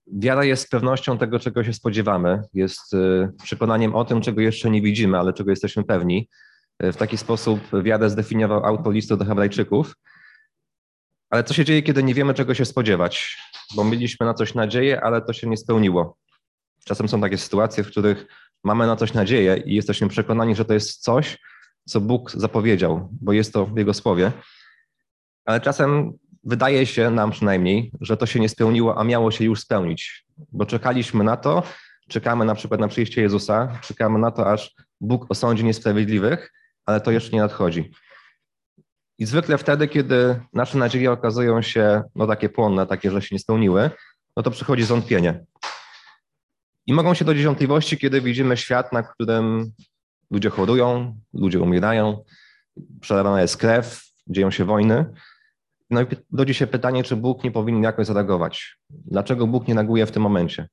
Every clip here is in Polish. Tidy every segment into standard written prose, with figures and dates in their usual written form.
Wiara jest pewnością tego, czego się spodziewamy, jest przekonaniem o tym, czego jeszcze nie widzimy, ale czego jesteśmy pewni. W taki sposób wiarę zdefiniował autor listu do Hebrajczyków. Ale co się dzieje, kiedy nie wiemy, czego się spodziewać? Bo mieliśmy na coś nadzieję, ale to się nie spełniło. Czasem są takie sytuacje, w których mamy na coś nadzieję i jesteśmy przekonani, że to jest coś, co Bóg zapowiedział, bo jest to w Jego słowie. Ale czasem wydaje się nam przynajmniej, że to się nie spełniło, a miało się już spełnić, bo czekaliśmy na to, czekamy na przykład na przyjście Jezusa, czekamy na to, aż Bóg osądzi niesprawiedliwych, ale to jeszcze nie nadchodzi. I zwykle wtedy, kiedy nasze nadzieje okazują się takie płonne, takie, że się nie spełniły, no to przychodzi zwątpienie. I mogą się dodzieć wątpliwości, kiedy widzimy świat, na którym ludzie chorują, ludzie umierają, przelewana jest krew, dzieją się wojny. No i rodzi się pytanie, czy Bóg nie powinien jakoś zareagować. Dlaczego Bóg nie reaguje w tym momencie?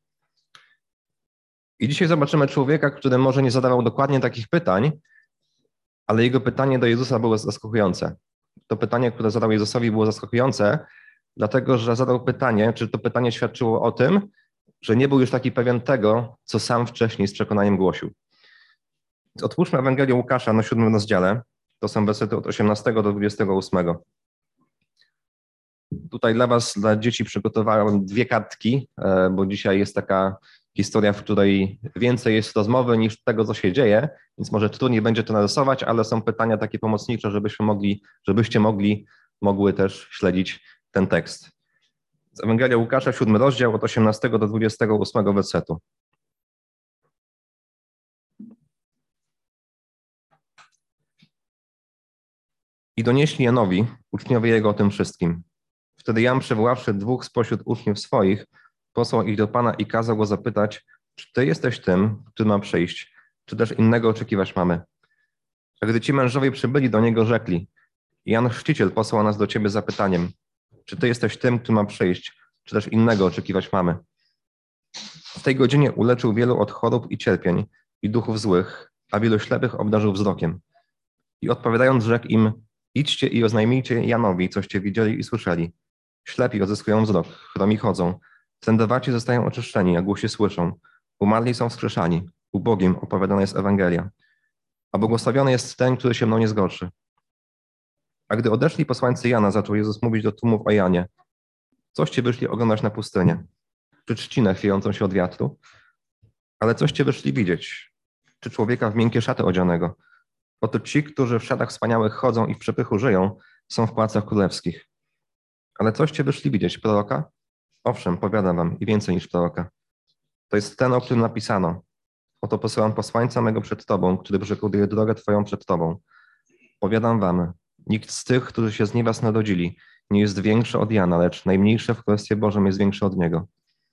I dzisiaj zobaczymy człowieka, który może nie zadawał dokładnie takich pytań, ale jego pytanie do Jezusa było zaskakujące. To pytanie, które zadał Jezusowi, było zaskakujące, dlatego że zadał pytanie, czy to pytanie świadczyło o tym, że nie był już taki pewien tego, co sam wcześniej z przekonaniem głosił. Otwórzmy Ewangelię Łukasza na 7 rozdziale. To są wersety od 18 do 28. Tutaj dla was, dla dzieci przygotowałem 2 kartki, bo dzisiaj jest taka historia, w której więcej jest rozmowy niż tego, co się dzieje, więc może trudniej będzie to narysować, ale są pytania takie pomocnicze, żebyście mogły też śledzić ten tekst. Z Ewangelia Łukasza, 7 rozdział, od 18 do 28 wersetu. I donieśli Janowi, uczniowie jego, o tym wszystkim. Wtedy Jan, przywoławszy 2 spośród uczniów swoich, posłał ich do Pana i kazał go zapytać, czy Ty jesteś tym, który ma przyjść, czy też innego oczekiwać mamy? A gdy ci mężowie przybyli do niego, rzekli, Jan Chrzciciel posłał nas do Ciebie z zapytaniem, czy Ty jesteś tym, który ma przyjść, czy też innego oczekiwać mamy? W tej godzinie uleczył wielu od chorób i cierpień i duchów złych, a wielu ślepych obdarzył wzrokiem. I odpowiadając, rzekł im, idźcie i oznajmijcie Janowi, coście widzieli i słyszeli. Ślepi odzyskują wzrok, chromi chodzą, trędowaci zostają oczyszczeni, a głusi słyszą. Umarli są wskrzeszani, ubogim opowiadana jest Ewangelia. A błogosławiony jest ten, który się mną nie zgorszy. A gdy odeszli posłańcy Jana, zaczął Jezus mówić do tłumów o Janie. Coście wyszli oglądać na pustynię? Czy trzcinę chwiejącą się od wiatru? Ale coście wyszli widzieć? Czy człowieka w miękkie szaty odzianego? Oto ci, którzy w szatach wspaniałych chodzą i w przepychu żyją, są w pałacach królewskich. Ale coście wyszli widzieć? Proroka? Owszem, powiadam wam, i więcej niż proroka. To jest ten, o którym napisano. Oto posyłam posłańca mego przed tobą, który przygotuje drogę twoją przed tobą. Powiadam wam, nikt z tych, którzy się z niebios narodzili, nie jest większy od Jana, lecz najmniejszy w Królestwie Bożym jest większy od niego.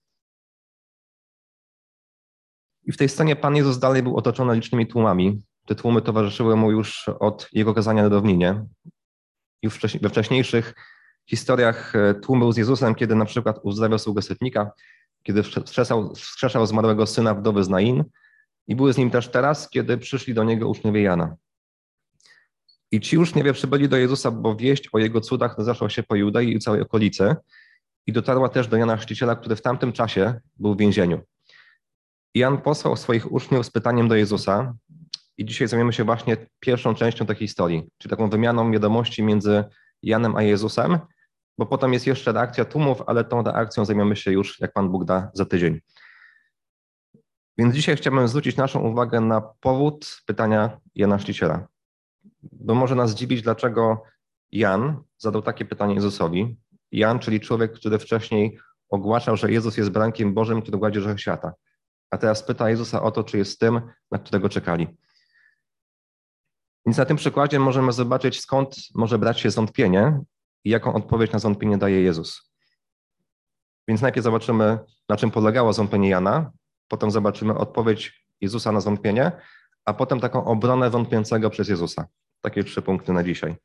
I w tej scenie Pan Jezus dalej był otoczony licznymi tłumami. Te tłumy towarzyszyły mu już od jego kazania na równinie. Już we wcześniejszych historiach tłum był z Jezusem, kiedy na przykład uzdrawiał sługę setnika, kiedy wskrzeszał zmarłego syna wdowy z Nain, i były z nim też teraz, kiedy przyszli do niego uczniowie Jana. I ci uczniowie przybyli do Jezusa, bo wieść o jego cudach rozeszła się po Judei i całej okolicy i dotarła też do Jana Chrzciciela, który w tamtym czasie był w więzieniu. Jan posłał swoich uczniów z pytaniem do Jezusa i dzisiaj zajmiemy się właśnie pierwszą częścią tej historii, czyli taką wymianą wiadomości między Janem a Jezusem, bo potem jest jeszcze reakcja tłumów, ale tą reakcją zajmiemy się już, jak Pan Bóg da, za tydzień. Więc dzisiaj chciałbym zwrócić naszą uwagę na powód pytania Jana Chrzciciela. Bo może nas dziwić, dlaczego Jan zadał takie pytanie Jezusowi. Jan, czyli człowiek, który wcześniej ogłaszał, że Jezus jest barankiem Bożym, który gładzi grzech świata. A teraz pyta Jezusa o to, czy jest tym, na którego czekali. Więc na tym przykładzie możemy zobaczyć, skąd może brać się zwątpienie i jaką odpowiedź na zwątpienie daje Jezus. Więc najpierw zobaczymy, na czym polegało zwątpienie Jana, potem zobaczymy odpowiedź Jezusa na zwątpienie, a potem taką obronę wątpiącego przez Jezusa. Takie 3 punkty na dzisiaj.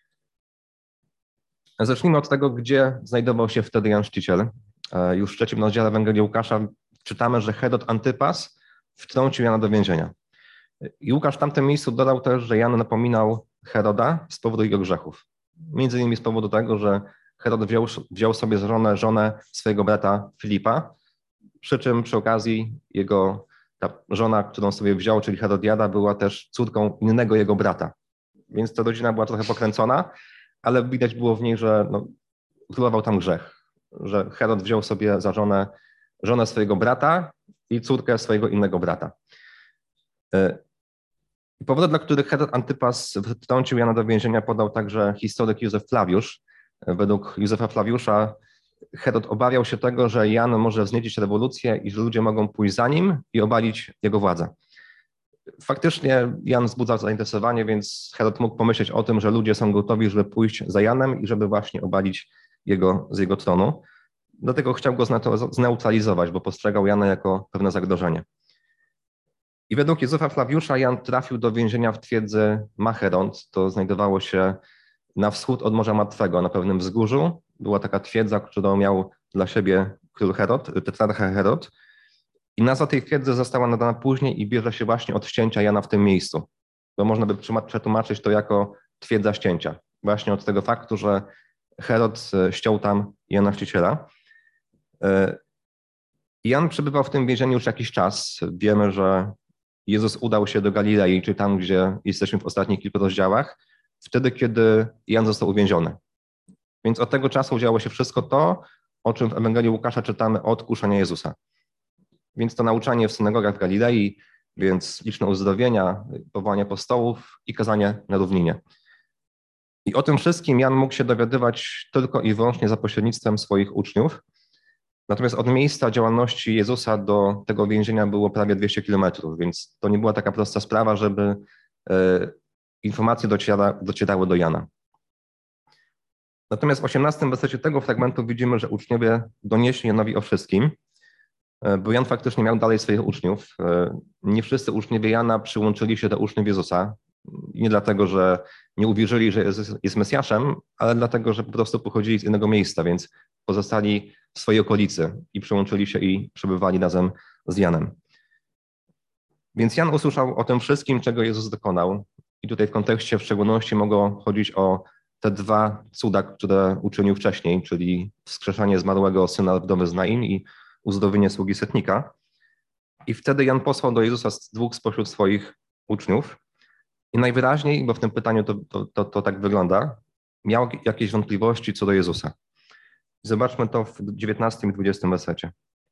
Zacznijmy od tego, gdzie znajdował się wtedy Jan Chrzciciel. Już w 3 rozdziale Ewangelii Łukasza czytamy, że Herod Antypas wtrącił Jana do więzienia. I Łukasz w tamtym miejscu dodał też, że Jan napominał Heroda z powodu jego grzechów. Między innymi z powodu tego, że Herod wziął sobie żonę swojego brata Filipa, przy czym przy okazji ta żona, którą sobie wziął, czyli Herodiada, była też córką innego jego brata. Więc ta rodzina była trochę pokręcona, ale widać było w niej, że królował tam grzech, że Herod wziął sobie za żonę swojego brata i córkę swojego innego brata. Powody, dla których Herod Antypas wtrącił Jana do więzienia, podał także historyk Józef Flawiusz. Według Józefa Flawiusza Herod obawiał się tego, że Jan może wzniecić rewolucję i że ludzie mogą pójść za nim i obalić jego władzę. Faktycznie Jan wzbudzał zainteresowanie, więc Herod mógł pomyśleć o tym, że ludzie są gotowi, żeby pójść za Janem i żeby właśnie obalić z jego tronu. Dlatego chciał go zneutralizować, bo postrzegał Jana jako pewne zagrożenie. I według Józefa Flawiusza Jan trafił do więzienia w twierdzy Macheront. To znajdowało się na wschód od Morza Martwego, na pewnym wzgórzu. Była taka twierdza, którą miał dla siebie król Herod, tetrarcha Herod. I nazwa tej twierdzy została nadana później i bierze się właśnie od ścięcia Jana w tym miejscu. Bo można by przetłumaczyć to jako twierdza ścięcia. Właśnie od tego faktu, że Herod ściął tam Jana Chrzciciela. Jan przebywał w tym więzieniu już jakiś czas. Wiemy, że Jezus udał się do Galilei, czyli tam, gdzie jesteśmy w ostatnich kilku rozdziałach, wtedy, kiedy Jan został uwięziony. Więc od tego czasu działo się wszystko to, o czym w Ewangelii Łukasza czytamy od kuszenia Jezusa. Więc to nauczanie w synagogach w Galilei, więc liczne uzdrowienia, powołanie apostołów i kazanie na równinie. I o tym wszystkim Jan mógł się dowiadywać tylko i wyłącznie za pośrednictwem swoich uczniów. Natomiast od miejsca działalności Jezusa do tego więzienia było prawie 200 kilometrów, więc to nie była taka prosta sprawa, żeby informacje docierały do Jana. Natomiast w 18 wersecie tego fragmentu widzimy, że uczniowie donieśli Janowi o wszystkim, bo Jan faktycznie miał dalej swoich uczniów. Nie wszyscy uczniowie Jana przyłączyli się do uczniów Jezusa. Nie dlatego, że nie uwierzyli, że Jezus jest Mesjaszem, ale dlatego, że po prostu pochodzili z innego miejsca, więc pozostali w swojej okolicy i przyłączyli się i przebywali razem z Janem. Więc Jan usłyszał o tym wszystkim, czego Jezus dokonał. I tutaj w kontekście w szczególności mogło chodzić o te dwa cuda, które uczynił wcześniej, czyli wskrzeszanie zmarłego syna wdowy z Nain i uzdrowienie sługi setnika. I wtedy Jan posłał do Jezusa dwóch spośród swoich uczniów. I najwyraźniej, bo w tym pytaniu to tak wygląda, miał jakieś wątpliwości co do Jezusa. Zobaczmy to w 19 i 20 wersecie.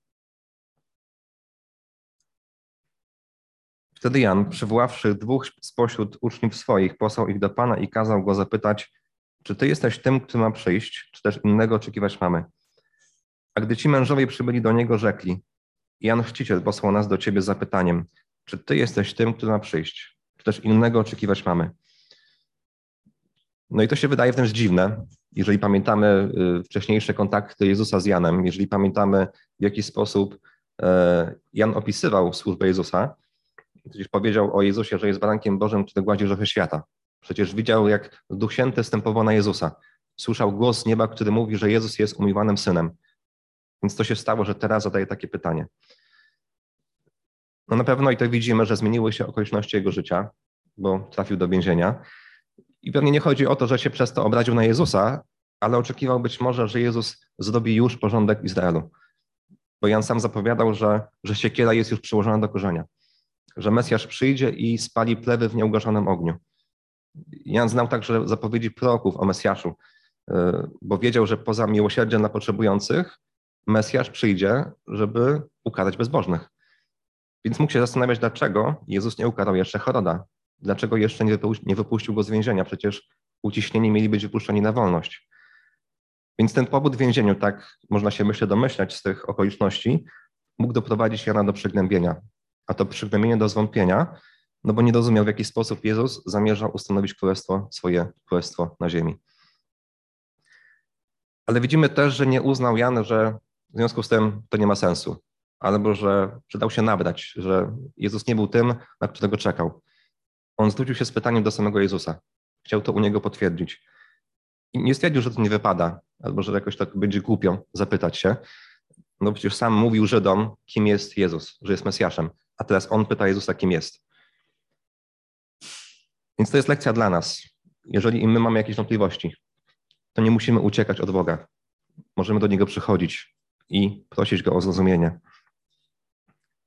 Wtedy Jan, przywoławszy dwóch spośród uczniów swoich, posłał ich do Pana i kazał go zapytać, czy Ty jesteś tym, który ma przyjść, czy też innego oczekiwać mamy? A gdy ci mężowie przybyli do niego, rzekli, Jan Chrzciciel posłał nas do Ciebie z zapytaniem, czy Ty jesteś tym, który ma przyjść, czy też innego oczekiwać mamy? No i to się wydaje wręcz dziwne, jeżeli pamiętamy wcześniejsze kontakty Jezusa z Janem, jeżeli pamiętamy, w jaki sposób Jan opisywał służbę Jezusa. Przecież powiedział o Jezusie, że jest barankiem Bożym, który gładzi grzechy świata. Przecież widział, jak Duch Święty stępował na Jezusa. Słyszał głos z nieba, który mówi, że Jezus jest umiłowanym Synem. Więc to się stało, że teraz zadaje takie pytanie. No na pewno i to widzimy, że zmieniły się okoliczności jego życia, bo trafił do więzienia. I pewnie nie chodzi o to, że się przez to obraził na Jezusa, ale oczekiwał być może, że Jezus zrobi już porządek Izraelu. Bo Jan sam zapowiadał, że siekiera jest już przyłożona do korzenia, że Mesjasz przyjdzie i spali plewy w nieugaszonym ogniu. Jan znał także zapowiedzi proroków o Mesjaszu, bo wiedział, że poza miłosierdziem dla potrzebujących, Mesjasz przyjdzie, żeby ukarać bezbożnych. Więc mógł się zastanawiać, dlaczego Jezus nie ukarał jeszcze Heroda. Dlaczego jeszcze nie wypuścił go z więzienia? Przecież uciśnieni mieli być wypuszczeni na wolność. Więc ten pobyt w więzieniu, tak można się myślę domyślać z tych okoliczności, mógł doprowadzić Jana do przygnębienia. A to przygnębienie do zwątpienia, no bo nie rozumiał, w jaki sposób Jezus zamierzał ustanowić swoje królestwo na ziemi. Ale widzimy też, że nie uznał Jan, że w związku z tym to nie ma sensu. Albo że dał się nabrać, że Jezus nie był tym, na którego czekał. On zwrócił się z pytaniem do samego Jezusa. Chciał to u niego potwierdzić. I nie stwierdził, że to nie wypada, albo że jakoś tak będzie głupio zapytać się. No przecież sam mówił Żydom, kim jest Jezus, że jest Mesjaszem. A teraz on pyta Jezusa, kim jest. Więc to jest lekcja dla nas. Jeżeli my mamy jakieś wątpliwości, to nie musimy uciekać od Boga. Możemy do Niego przychodzić i prosić Go o zrozumienie.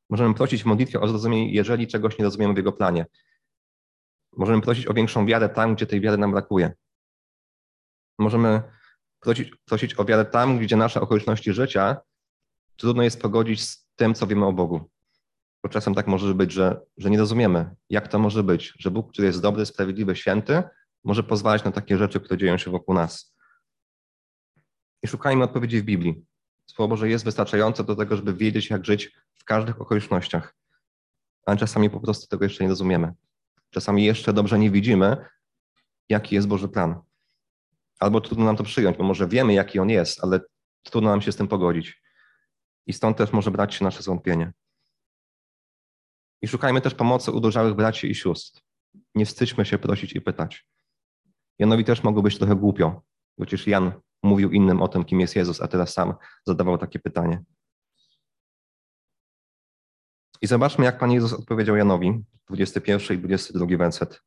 Możemy prosić w modlitwie o zrozumienie, jeżeli czegoś nie rozumiemy w Jego planie. Możemy prosić o większą wiarę tam, gdzie tej wiary nam brakuje. Możemy prosić o wiarę tam, gdzie nasze okoliczności życia trudno jest pogodzić z tym, co wiemy o Bogu. Bo czasem tak może być, że nie rozumiemy, jak to może być, że Bóg, który jest dobry, sprawiedliwy, święty, może pozwalać na takie rzeczy, które dzieją się wokół nas. I szukajmy odpowiedzi w Biblii. Słowo Boże jest wystarczające do tego, żeby wiedzieć, jak żyć w każdych okolicznościach. Ale czasami po prostu tego jeszcze nie rozumiemy. Czasami jeszcze dobrze nie widzimy, jaki jest Boży plan. Albo trudno nam to przyjąć, bo może wiemy, jaki On jest, ale trudno nam się z tym pogodzić. I stąd też może brać się nasze zwątpienie. I szukajmy też pomocy u dojrzałych braci i sióstr. Nie wstydźmy się prosić i pytać. Janowi też mogło być trochę głupio, bo przecież Jan mówił innym o tym, kim jest Jezus, a teraz sam zadawał takie pytanie. I zobaczmy, jak Pan Jezus odpowiedział Janowi, 21 i 22 werset.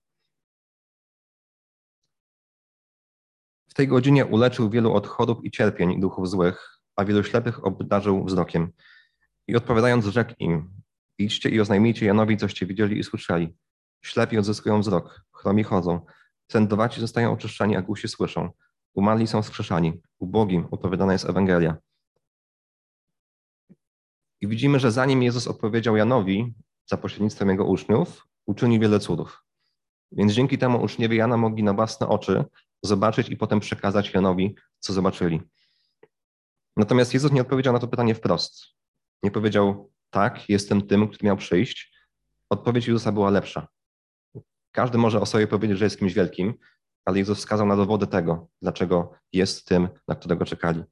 W tej godzinie uleczył wielu od chorób i cierpień i duchów złych, a wielu ślepych obdarzył wzrokiem. I odpowiadając rzekł im, idźcie i oznajmijcie Janowi, coście widzieli i słyszeli. Ślepi odzyskują wzrok, chromi chodzą, trędowaci zostają oczyszczani, a głusi słyszą. Umarli są wskrzeszani, ubogim opowiadana jest Ewangelia. I widzimy, że zanim Jezus odpowiedział Janowi, za pośrednictwem jego uczniów, uczynił wiele cudów. Więc dzięki temu uczniowie Jana mogli na własne oczy zobaczyć i potem przekazać Janowi, co zobaczyli. Natomiast Jezus nie odpowiedział na to pytanie wprost. Nie powiedział, tak, jestem tym, który miał przyjść. Odpowiedź Jezusa była lepsza. Każdy może o sobie powiedzieć, że jest kimś wielkim, ale Jezus wskazał na dowody tego, dlaczego jest tym, na którego czekali.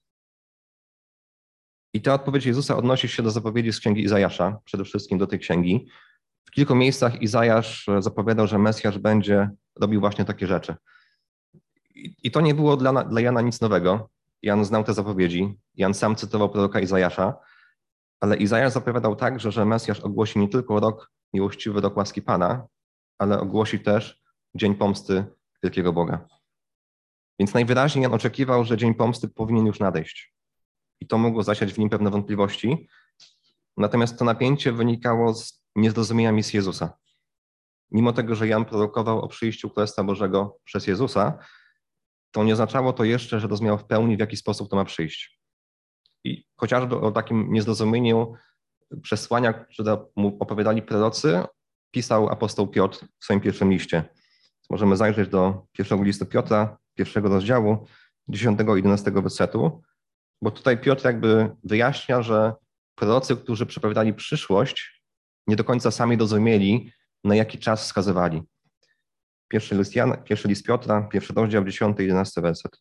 I ta odpowiedź Jezusa odnosi się do zapowiedzi z księgi Izajasza, przede wszystkim do tej księgi. W kilku miejscach Izajasz zapowiadał, że Mesjasz będzie robił właśnie takie rzeczy. I to nie było dla Jana nic nowego. Jan znał te zapowiedzi. Jan sam cytował proroka Izajasza, ale Izajasz zapowiadał także, że Mesjasz ogłosi nie tylko rok miłościwy, rok łaski Pana, ale ogłosi też dzień pomsty wielkiego Boga. Więc najwyraźniej Jan oczekiwał, że dzień pomsty powinien już nadejść. I to mogło zasiać w nim pewne wątpliwości. Natomiast to napięcie wynikało z niezrozumienia misji Jezusa. Mimo tego, że Jan prorokował o przyjściu Królestwa Bożego przez Jezusa, to nie oznaczało to jeszcze, że rozumiał w pełni, w jaki sposób to ma przyjść. I chociażby o takim niezrozumieniu przesłania, które mu opowiadali prorocy, pisał apostoł Piotr w swoim pierwszym liście. Możemy zajrzeć do pierwszego listu Piotra, pierwszego rozdziału, 10 i 11 wersetu, bo tutaj Piotr jakby wyjaśnia, że prorocy, którzy przepowiadali przyszłość, nie do końca sami rozumieli, na jaki czas wskazywali. Pierwszy list Piotra, pierwszy rozdział, 10 i 11 werset.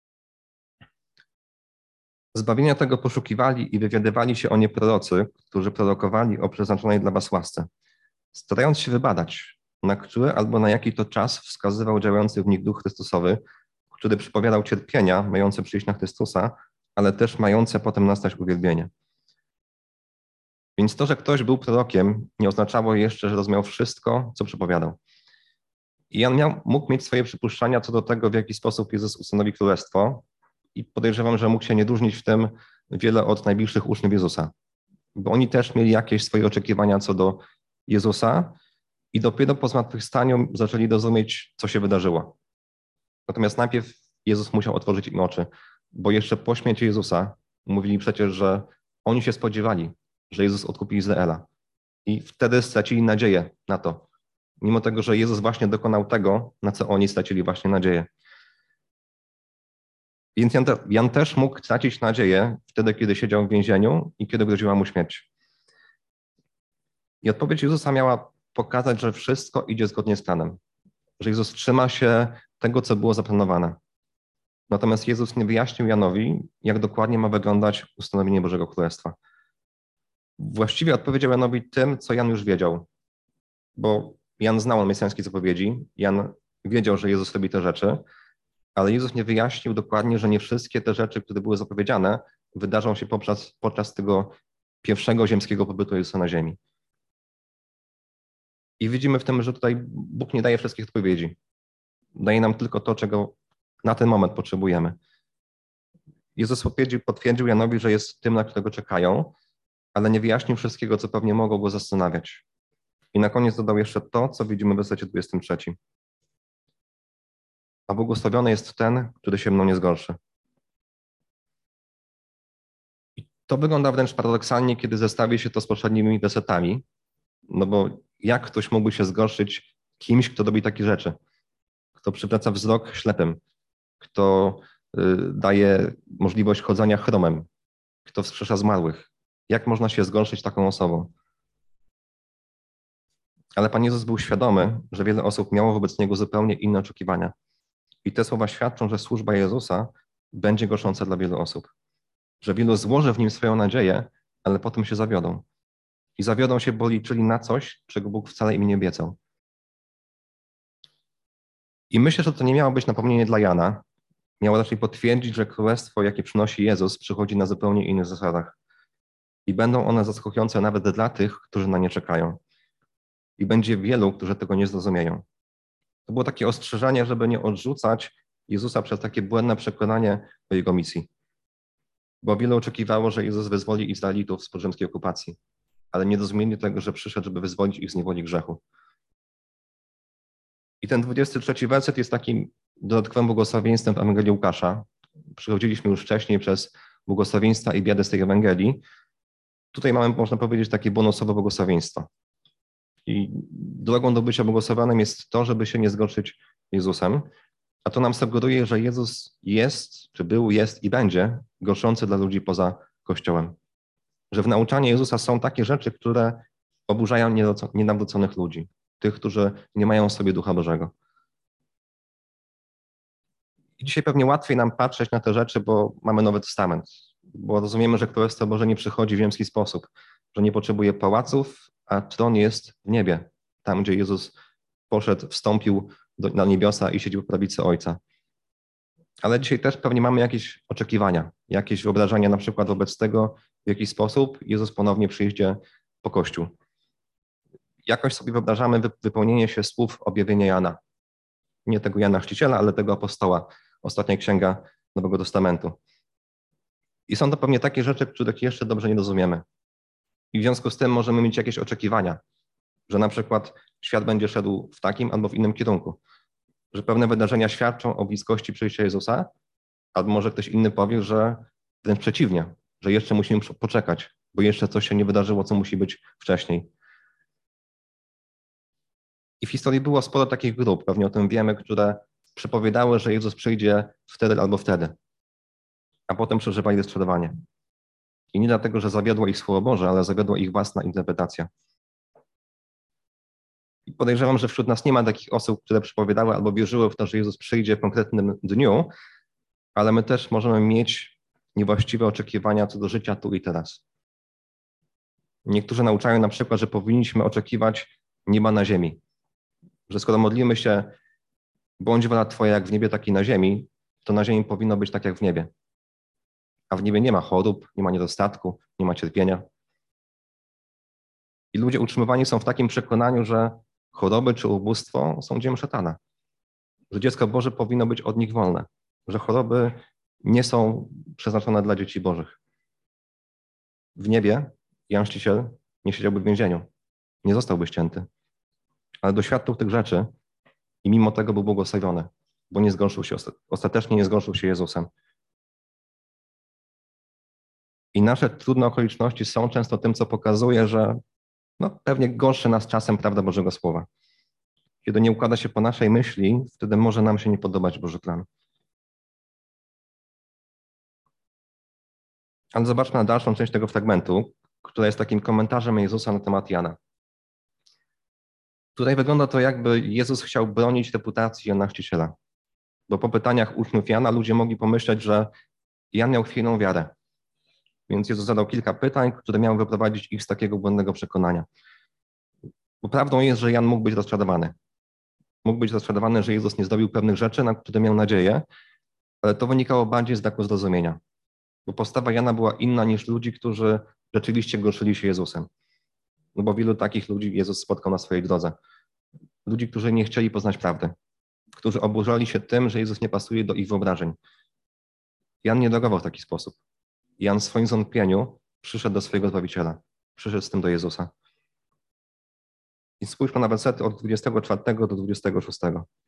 Zbawienia tego poszukiwali i wywiadywali się o nie prorocy, którzy prorokowali o przeznaczonej dla was łasce, starając się wybadać, na który albo na jaki to czas wskazywał działający w nich Duch Chrystusowy, który przypowiadał cierpienia mające przyjść na Chrystusa, ale też mające potem nastać uwielbienie. Więc to, że ktoś był prorokiem, nie oznaczało jeszcze, że rozumiał wszystko, co przepowiadał. I Jan mógł mieć swoje przypuszczenia co do tego, w jaki sposób Jezus ustanowi królestwo i podejrzewam, że mógł się nie różnić w tym wiele od najbliższych uczniów Jezusa, bo oni też mieli jakieś swoje oczekiwania co do Jezusa i dopiero po zmartwychwstaniu zaczęli rozumieć, co się wydarzyło. Natomiast najpierw Jezus musiał otworzyć im oczy, bo jeszcze po śmierci Jezusa mówili przecież, że oni się spodziewali, że Jezus odkupi Izraela i wtedy stracili nadzieję na to, mimo tego, że Jezus właśnie dokonał tego, na co oni stracili właśnie nadzieję. Więc Jan też mógł tracić nadzieję wtedy, kiedy siedział w więzieniu i kiedy groziła mu śmierć. I odpowiedź Jezusa miała pokazać, że wszystko idzie zgodnie z planem, że Jezus trzyma się tego, co było zaplanowane. Natomiast Jezus nie wyjaśnił Janowi, jak dokładnie ma wyglądać ustanowienie Bożego Królestwa. Właściwie odpowiedział Janowi tym, co Jan już wiedział, bo Jan znał mesjańskie zapowiedzi, Jan wiedział, że Jezus robi te rzeczy, ale Jezus nie wyjaśnił dokładnie, że nie wszystkie te rzeczy, które były zapowiedziane, wydarzą się podczas tego pierwszego ziemskiego pobytu Jezusa na ziemi. I widzimy w tym, że tutaj Bóg nie daje wszystkich odpowiedzi. Daje nam tylko to, czego na ten moment potrzebujemy. Jezus potwierdził Janowi, że jest tym, na którego czekają, ale nie wyjaśnił wszystkiego, co pewnie mogło go zastanawiać. I na koniec dodał jeszcze to, co widzimy w wersecie 23. A błogosławiony jest ten, który się mną nie zgorszy. I to wygląda wręcz paradoksalnie, kiedy zestawi się to z poprzednimi wersetami, no bo jak ktoś mógłby się zgorszyć kimś, kto robi takie rzeczy? Kto przywraca wzrok ślepym, kto daje możliwość chodzenia chromem, kto wskrzesza zmarłych. Jak można się zgorszyć taką osobą? Ale Pan Jezus był świadomy, że wiele osób miało wobec Niego zupełnie inne oczekiwania. I te słowa świadczą, że służba Jezusa będzie gorsząca dla wielu osób. Że wielu złoży w Nim swoją nadzieję, ale potem się zawiodą. I zawiodą się, bo liczyli na coś, czego Bóg wcale im nie obiecał. I myślę, że to nie miało być napomnienie dla Jana. Miało raczej potwierdzić, że królestwo, jakie przynosi Jezus, przychodzi na zupełnie innych zasadach. I będą one zaskakujące nawet dla tych, którzy na nie czekają. I będzie wielu, którzy tego nie zrozumieją. To było takie ostrzeżenie, żeby nie odrzucać Jezusa przez takie błędne przekonanie o Jego misji. Bo wielu oczekiwało, że Jezus wyzwoli Izraelitów spod rzymskiej okupacji, ale nie rozumieli tego, że przyszedł, żeby wyzwolić ich z niewoli grzechu. I ten 23 werset jest takim dodatkowym błogosławieństwem w Ewangelii Łukasza. Przechodziliśmy już wcześniej przez błogosławieństwa i biady z tej Ewangelii. Tutaj mamy, można powiedzieć, takie bonusowe błogosławieństwo. I drogą do bycia błogosławionym jest to, żeby się nie zgorszyć Jezusem. A to nam sugeruje, że Jezus jest, czy był, jest i będzie gorszący dla ludzi poza Kościołem. Że w nauczaniu Jezusa są takie rzeczy, które oburzają nienawróconych ludzi, tych, którzy nie mają w sobie Ducha Bożego. I dzisiaj pewnie łatwiej nam patrzeć na te rzeczy, bo mamy Nowy Testament, bo rozumiemy, że Królestwo Boże nie przychodzi w ziemski sposób, że nie potrzebuje pałaców, a tron jest w niebie, tam gdzie Jezus poszedł, wstąpił na niebiosa i siedzi po prawicy Ojca. Ale dzisiaj też pewnie mamy jakieś oczekiwania, jakieś wyobrażenia na przykład wobec tego, w jaki sposób Jezus ponownie przyjdzie po Kościół. Jakoś sobie wyobrażamy wypełnienie się słów objawienia Jana. Nie tego Jana Chrzciciela, ale tego apostoła, ostatnia księga Nowego Testamentu. I są to pewnie takie rzeczy, których jeszcze dobrze nie rozumiemy. I w związku z tym możemy mieć jakieś oczekiwania, że na przykład świat będzie szedł w takim albo w innym kierunku, że pewne wydarzenia świadczą o bliskości przyjścia Jezusa, albo może ktoś inny powie, że wręcz przeciwnie, że jeszcze musimy poczekać, bo jeszcze coś się nie wydarzyło, co musi być wcześniej. I w historii było sporo takich grup, pewnie o tym wiemy, które przepowiadały, że Jezus przyjdzie wtedy albo wtedy, a potem przeżywali rozczarowanie. I nie dlatego, że zawiodło ich Słowo Boże, ale zawiodła ich własna interpretacja. I podejrzewam, że wśród nas nie ma takich osób, które przepowiadały albo wierzyły w to, że Jezus przyjdzie w konkretnym dniu, ale my też możemy mieć niewłaściwe oczekiwania co do życia tu i teraz. Niektórzy nauczają na przykład, że powinniśmy oczekiwać nieba na ziemi. Że skoro modlimy się, bądź wola Twoja jak w niebie, tak i na ziemi, to na ziemi powinno być tak jak w niebie. A w niebie nie ma chorób, nie ma niedostatku, nie ma cierpienia. I ludzie utrzymywani są w takim przekonaniu, że choroby czy ubóstwo są dziełem szatana. Że dziecko Boże powinno być od nich wolne. Że choroby nie są przeznaczone dla dzieci Bożych. W niebie Jan Chrzciciel nie siedziałby w więzieniu. Nie zostałby ścięty. Ale doświadczył tych rzeczy i mimo tego był błogosławiony, bo nie zgorszył się, ostatecznie nie zgorszył się Jezusem. I nasze trudne okoliczności są często tym, co pokazuje, że pewnie gorszy nas czasem prawda Bożego Słowa. Kiedy nie układa się po naszej myśli, wtedy może nam się nie podobać Boży plan. Ale zobaczmy na dalszą część tego fragmentu, która jest takim komentarzem Jezusa na temat Jana. Tutaj wygląda to, jakby Jezus chciał bronić reputacji Jana Chrzciciela. Bo po pytaniach uczniów Jana ludzie mogli pomyśleć, że Jan miał chwiejną wiarę. Więc Jezus zadał kilka pytań, które miały wyprowadzić ich z takiego błędnego przekonania. Bo prawdą jest, że Jan mógł być rozczarowany. Mógł być rozczarowany, że Jezus nie zrobił pewnych rzeczy, na które miał nadzieję, ale to wynikało bardziej z braku zrozumienia. Bo postawa Jana była inna niż ludzi, którzy rzeczywiście gorszyli się Jezusem. No bo wielu takich ludzi Jezus spotkał na swojej drodze. Ludzi, którzy nie chcieli poznać prawdy. Którzy oburzali się tym, że Jezus nie pasuje do ich wyobrażeń. Jan nie reagował w taki sposób. Jan w swoim zwątpieniu przyszedł do swojego Zbawiciela. przyszedł z tym do Jezusa. I spójrzmy na wersety od 24 do 26.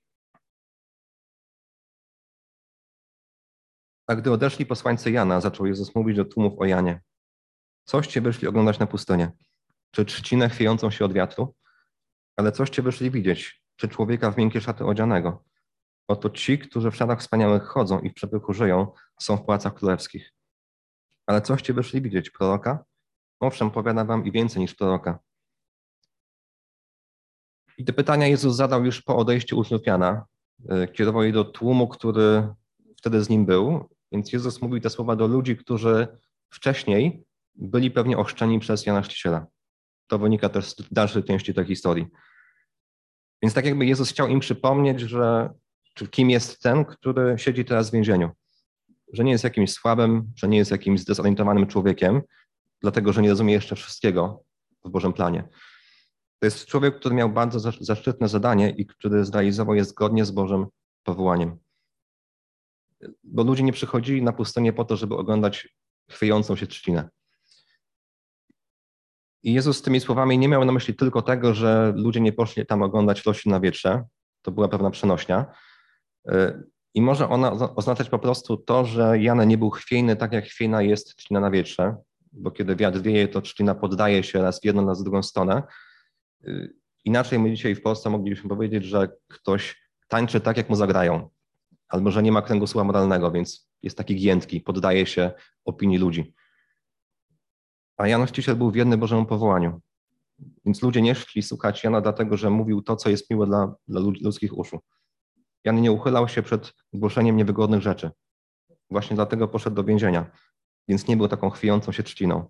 A gdy odeszli posłańcy Jana, zaczął Jezus mówić do tłumów o Janie. Coście wyszli oglądać na pustynię? Czy trzcinę chwiejącą się od wiatru? Ale coście wyszli widzieć? Czy człowieka w miękkie szaty odzianego? Oto ci, którzy w szatach wspaniałych chodzą i w przepychu żyją, są w pałacach królewskich. Ale coście wyszli widzieć? Proroka? Owszem, powiadam wam i więcej niż proroka. I te pytania Jezus zadał już po odejściu uczniów Jana. Kierował je do tłumu, który wtedy z nim był. Więc Jezus mówił te słowa do ludzi, którzy wcześniej byli pewnie ochrzczeni przez Jana Chrzciciela. To wynika też z dalszej części tej historii. Więc tak jakby Jezus chciał im przypomnieć, kim jest ten, który siedzi teraz w więzieniu. Że nie jest jakimś słabym, że nie jest jakimś zdezorientowanym człowiekiem, dlatego że nie rozumie jeszcze wszystkiego w Bożym planie. To jest człowiek, który miał bardzo zaszczytne zadanie i który zrealizował je zgodnie z Bożym powołaniem. Bo ludzie nie przychodzili na pustynię po to, żeby oglądać chwiejącą się trzcinę. I Jezus z tymi słowami nie miał na myśli tylko tego, że ludzie nie poszli tam oglądać roślin na wietrze. To była pewna przenośnia. I może ona oznaczać po prostu to, że Jan nie był chwiejny tak, jak chwiejna jest trzcina na wietrze, bo kiedy wiatr wieje, to trzcina poddaje się raz w jedną, raz w drugą stronę. Inaczej my dzisiaj w Polsce moglibyśmy powiedzieć, że ktoś tańczy tak, jak mu zagrają, albo że nie ma kręgosłupa moralnego, więc jest taki giętki, poddaje się opinii ludzi. A Jan Chrzciciel był wierny Bożemu powołaniu. Więc ludzie nie szli słuchać Jana dlatego, że mówił to, co jest miłe dla ludzkich uszu. Jan nie uchylał się przed głoszeniem niewygodnych rzeczy. Właśnie dlatego poszedł do więzienia, więc nie był taką chwiejącą się trzciną.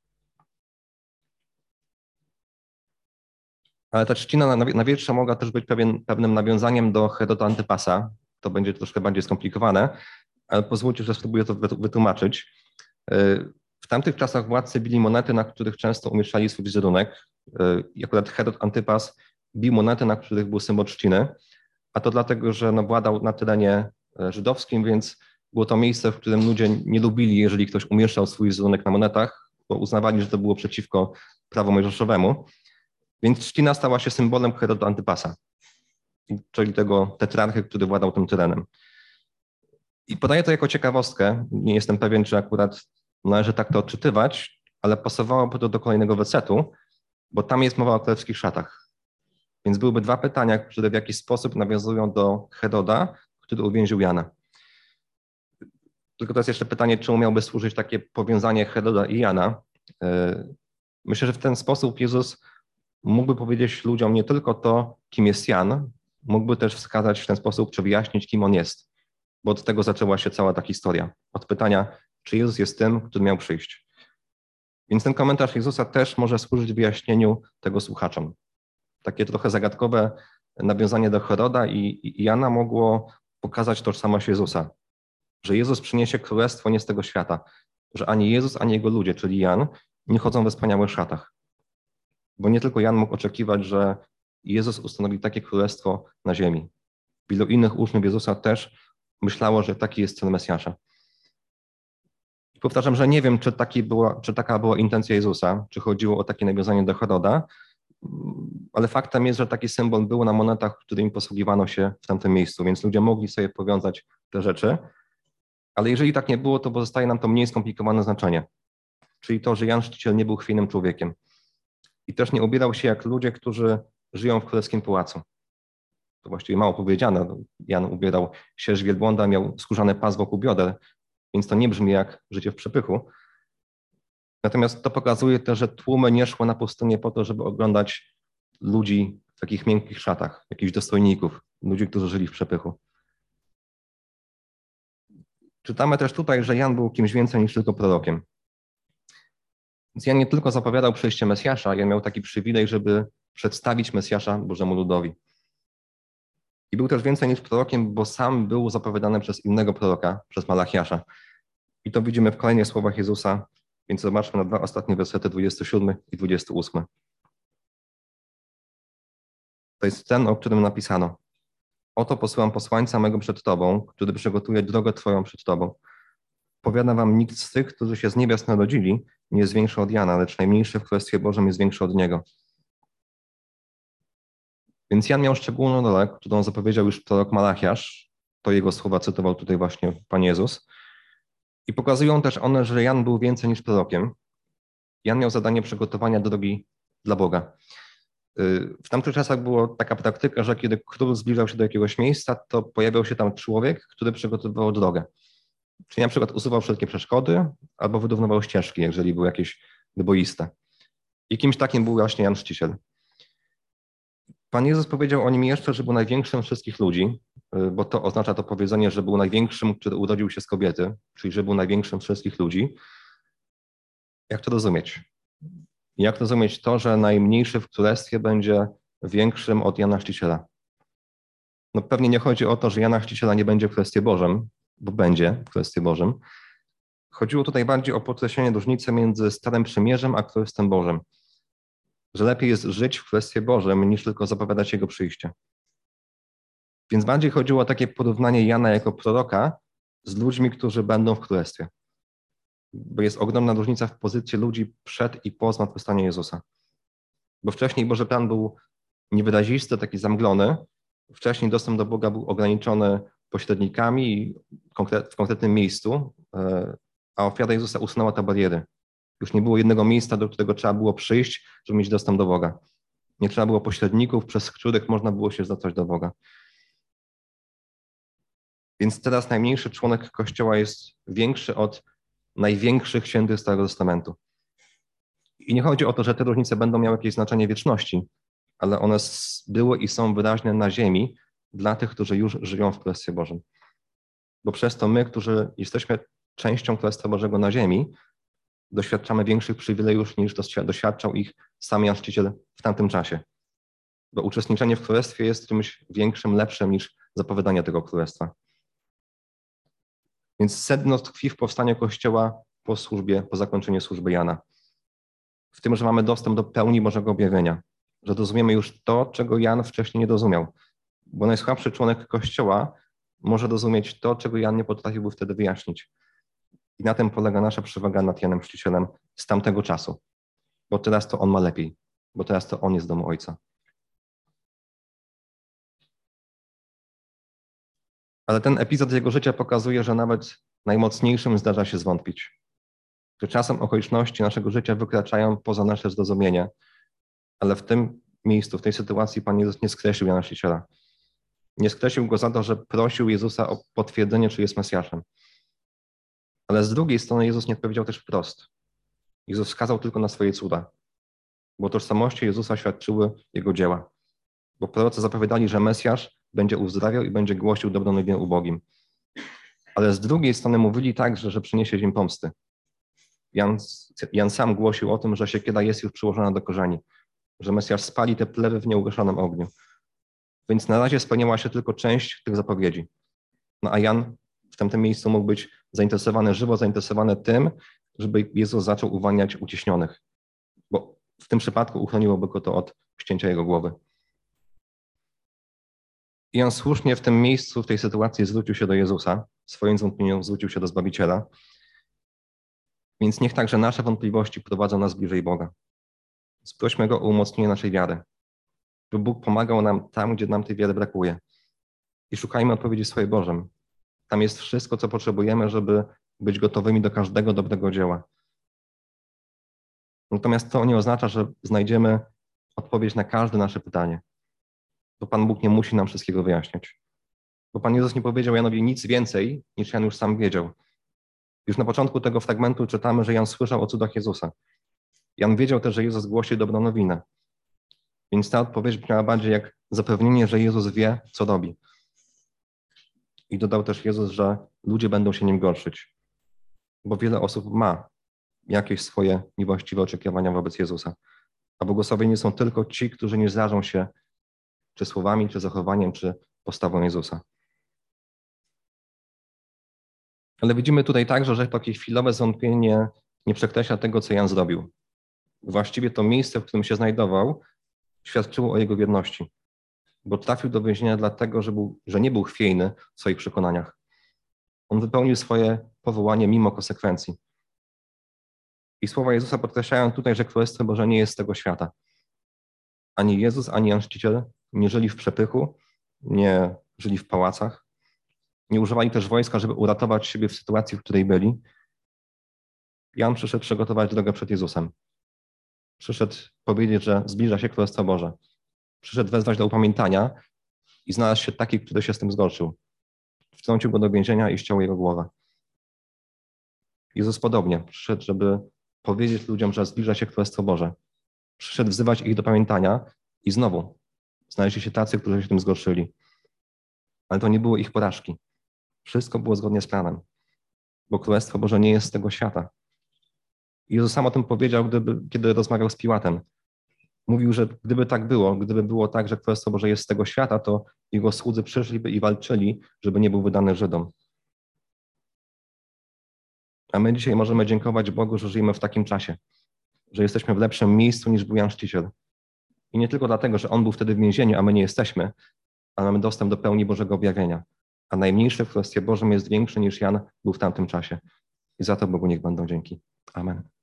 Ale ta trzcina na wietrze mogła też być pewnym nawiązaniem do Heroda Antypasa. To będzie troszkę bardziej skomplikowane, ale pozwólcie, że spróbuję to wytłumaczyć. W tamtych czasach władcy bili monety, na których często umieszczali swój wizerunek. I akurat Herod Antypas bił monety, na których był symbol trzciny, a to dlatego, że władał na terenie żydowskim, więc było to miejsce, w którym ludzie nie lubili, jeżeli ktoś umieszczał swój wizerunek na monetach, bo uznawali, że to było przeciwko prawu mojżeszowemu. Więc trzcina stała się symbolem Heroda Antypasa, czyli tego tetrarchy, który władał tym terenem. I podaję to jako ciekawostkę. Nie jestem pewien, czy akurat należy tak to odczytywać, ale pasowałoby to do kolejnego wersetu, bo tam jest mowa o królewskich szatach. Więc byłyby dwa pytania, które w jakiś sposób nawiązują do Heroda, który uwięził Jana. Tylko to jest jeszcze pytanie, czemu miałby służyć takie powiązanie Heroda i Jana. Myślę, że w ten sposób Jezus mógłby powiedzieć ludziom nie tylko to, kim jest Jan, mógłby też wskazać w ten sposób, czy wyjaśnić, kim on jest. Bo od tego zaczęła się cała ta historia. Od pytania, czy Jezus jest tym, który miał przyjść. Więc ten komentarz Jezusa też może służyć wyjaśnieniu tego słuchaczom. Takie trochę zagadkowe nawiązanie do Heroda i Jana mogło pokazać tożsamość Jezusa. Że Jezus przyniesie królestwo nie z tego świata. Że ani Jezus, ani jego ludzie, czyli Jan, nie chodzą we wspaniałych szatach. Bo nie tylko Jan mógł oczekiwać, że Jezus ustanowi takie królestwo na ziemi. Wielu innych uczniów Jezusa też myślało, że taki jest cel Mesjasza. I powtarzam, że nie wiem, czy taka była intencja Jezusa, czy chodziło o takie nawiązanie do Heroda, ale faktem jest, że taki symbol był na monetach, którymi posługiwano się w tamtym miejscu, więc ludzie mogli sobie powiązać te rzeczy. Ale jeżeli tak nie było, to pozostaje nam to mniej skomplikowane znaczenie. Czyli to, że Jan Chrzciciel nie był chwiejnym człowiekiem. I też nie ubierał się jak ludzie, którzy żyją w królewskim pałacu. To właściwie mało powiedziane. Jan ubierał sierść wielbłąda, miał skórzany pas wokół bioder, więc to nie brzmi jak życie w przepychu. Natomiast to pokazuje też, że tłumy nie szły na pustynię po to, żeby oglądać ludzi w takich miękkich szatach, jakichś dostojników, ludzi, którzy żyli w przepychu. Czytamy też tutaj, że Jan był kimś więcej niż tylko prorokiem. Więc Jan nie tylko zapowiadał przyjście Mesjasza, Jan miał taki przywilej, żeby przedstawić Mesjasza Bożemu ludowi. I był też więcej niż prorokiem, bo sam był zapowiadany przez innego proroka, przez Malachiasza. I to widzimy w kolejnych słowach Jezusa, więc zobaczmy na dwa ostatnie wersety, 27 i 28. To jest ten, o którym napisano. Oto posyłam posłańca mego przed Tobą, który przygotuje drogę Twoją przed Tobą. Powiadam wam, nikt z tych, którzy się z niebios narodzili, nie jest większy od Jana, lecz najmniejszy w Królestwie Bożym jest większy od niego. Więc Jan miał szczególną rolę, którą zapowiedział już prorok Malachiasz. To jego słowa cytował tutaj właśnie Pan Jezus. I pokazują też one, że Jan był więcej niż prorokiem. Jan miał zadanie przygotowania drogi dla Boga. W tamtych czasach była taka praktyka, że kiedy król zbliżał się do jakiegoś miejsca, to pojawiał się tam człowiek, który przygotowywał drogę. Czyli na przykład usuwał wszelkie przeszkody albo wyrównywał ścieżki, jeżeli był jakieś wyboiste. I kimś takim był właśnie Jan Chrzciciel. Pan Jezus powiedział o nim jeszcze, że był największym wszystkich ludzi, bo to oznacza to powiedzenie, że był największym, który urodził się z kobiety, czyli że był największym wszystkich ludzi. Jak to rozumieć? Jak rozumieć to, że najmniejszy w królestwie będzie większym od Jana Chrzciciela? No pewnie nie chodzi o to, że Jana Chrzciciela nie będzie w Królestwie Bożym, bo będzie w Królestwie Bożym. Chodziło tutaj bardziej o podkreślenie różnicy między Starym Przymierzem a Królestwem Bożym. Że lepiej jest żyć w Królestwie Bożym, niż tylko zapowiadać Jego przyjście. Więc bardziej chodziło o takie porównanie Jana jako proroka z ludźmi, którzy będą w Królestwie. Bo jest ogromna różnica w pozycji ludzi przed i po zmartwychwstaniu Jezusa. Bo wcześniej Boży plan był niewyrazisty, taki zamglony. Wcześniej dostęp do Boga był ograniczony pośrednikami w konkretnym miejscu, a ofiara Jezusa usunęła te bariery. Już nie było jednego miejsca, do którego trzeba było przyjść, żeby mieć dostęp do Boga. Nie trzeba było pośredników, przez których można było się dostać do Boga. Więc teraz najmniejszy członek Kościoła jest większy od największych księży Starego Testamentu. I nie chodzi o to, że te różnice będą miały jakieś znaczenie wieczności, ale one były i są wyraźne na ziemi dla tych, którzy już żyją w Królestwie Bożym. Bo przez to my, którzy jesteśmy częścią Królestwa Bożego na ziemi, doświadczamy większych przywilejów niż doświadczał ich sam Jan Chrzciciel w tamtym czasie. Bo uczestniczenie w Królestwie jest czymś większym, lepszym niż zapowiadanie tego Królestwa. Więc sedno tkwi w powstaniu Kościoła po zakończeniu służby Jana. W tym, że mamy dostęp do pełni Bożego objawienia. Że rozumiemy już to, czego Jan wcześniej nie rozumiał. Bo najsłabszy członek Kościoła może rozumieć to, czego Jan nie potrafiłby wtedy wyjaśnić. I na tym polega nasza przewaga nad Janem Chrzcicielem z tamtego czasu. Bo teraz to on ma lepiej. Bo teraz to on jest w domu Ojca. Ale ten epizod jego życia pokazuje, że nawet najmocniejszym zdarza się zwątpić. Że czasem okoliczności naszego życia wykraczają poza nasze zrozumienie. Ale w tym miejscu, w tej sytuacji Pan Jezus nie skreślił Jana Chrzciciela. Nie skreślił go za to, że prosił Jezusa o potwierdzenie, czy jest Mesjaszem. Ale z drugiej strony Jezus nie odpowiedział też wprost. Jezus wskazał tylko na swoje cuda. Bo o tożsamości Jezusa świadczyły Jego dzieła. Bo prorocy zapowiadali, że Mesjasz będzie uzdrawiał i będzie głosił dobrą nowinę ubogim. Ale z drugiej strony mówili także, że przyniesie ziemi pomsty. Jan sam głosił o tym, że siekiera jest już przyłożona do korzeni, że Mesjasz spali te plewy w nieugaszonym ogniu. Więc na razie spełniała się tylko część tych zapowiedzi. No a Jan w tamtym miejscu mógł być zainteresowany, żywo zainteresowany tym, żeby Jezus zaczął uwalniać uciśnionych. Bo w tym przypadku uchroniłoby go to od ścięcia jego głowy. I Jan słusznie w tym miejscu, w tej sytuacji zwrócił się do Jezusa, swoim zwątpieniem zwrócił się do Zbawiciela. Więc niech także nasze wątpliwości prowadzą nas bliżej Boga. Sprośmy Go o umocnienie naszej wiary, by Bóg pomagał nam tam, gdzie nam tej wiary brakuje. I szukajmy odpowiedzi w Słowie Bożym. Tam jest wszystko, co potrzebujemy, żeby być gotowymi do każdego dobrego dzieła. Natomiast to nie oznacza, że znajdziemy odpowiedź na każde nasze pytanie. Bo Pan Bóg nie musi nam wszystkiego wyjaśniać. Bo Pan Jezus nie powiedział Janowi nic więcej, niż Jan już sam wiedział. Już na początku tego fragmentu czytamy, że Jan słyszał o cudach Jezusa. Jan wiedział też, że Jezus głosi dobrą nowinę. Więc ta odpowiedź brzmiała bardziej jak zapewnienie, że Jezus wie, co robi. I dodał też Jezus, że ludzie będą się nim gorszyć. Bo wiele osób ma jakieś swoje niewłaściwe oczekiwania wobec Jezusa. A błogosławieni są tylko ci, którzy nie zrażą się czy słowami, czy zachowaniem, czy postawą Jezusa. Ale widzimy tutaj także, że takie chwilowe zwątpienie nie przekreśla tego, co Jan zrobił. Właściwie to miejsce, w którym się znajdował, świadczyło o jego wierności. Bo trafił do więzienia dlatego, że nie był chwiejny w swoich przekonaniach. On wypełnił swoje powołanie mimo konsekwencji. I słowa Jezusa podkreślają tutaj, że Królestwo Boże nie jest z tego świata. Ani Jezus, ani Jan Chrzciciel nie żyli w przepychu, nie żyli w pałacach, nie używali też wojska, żeby uratować siebie w sytuacji, w której byli. Jan przyszedł przygotować drogę przed Jezusem. Przyszedł powiedzieć, że zbliża się Królestwo Boże. Przyszedł wezwać do upamiętania i znalazł się taki, który się z tym zgorszył. Wtrącił go do więzienia i ściął jego głowę. Jezus podobnie przyszedł, żeby powiedzieć ludziom, że zbliża się Królestwo Boże. Przyszedł wzywać ich do pamiętania i znowu znaleźli się tacy, którzy się tym zgorszyli. Ale to nie było ich porażki. Wszystko było zgodnie z planem, bo Królestwo Boże nie jest z tego świata. Jezus sam o tym powiedział, kiedy rozmawiał z Piłatem. Mówił, że gdyby tak było, gdyby było tak, że Królestwo Boże jest z tego świata, to jego słudzy przyszliby i walczyli, żeby nie był wydany Żydom. A my dzisiaj możemy dziękować Bogu, że żyjemy w takim czasie, że jesteśmy w lepszym miejscu niż był Jan Chrzciciel. I nie tylko dlatego, że on był wtedy w więzieniu, a my nie jesteśmy, ale mamy dostęp do pełni Bożego objawienia. A najmniejszy w Królestwie Bożym jest większy niż Jan był w tamtym czasie. I za to Bogu niech będą dzięki. Amen.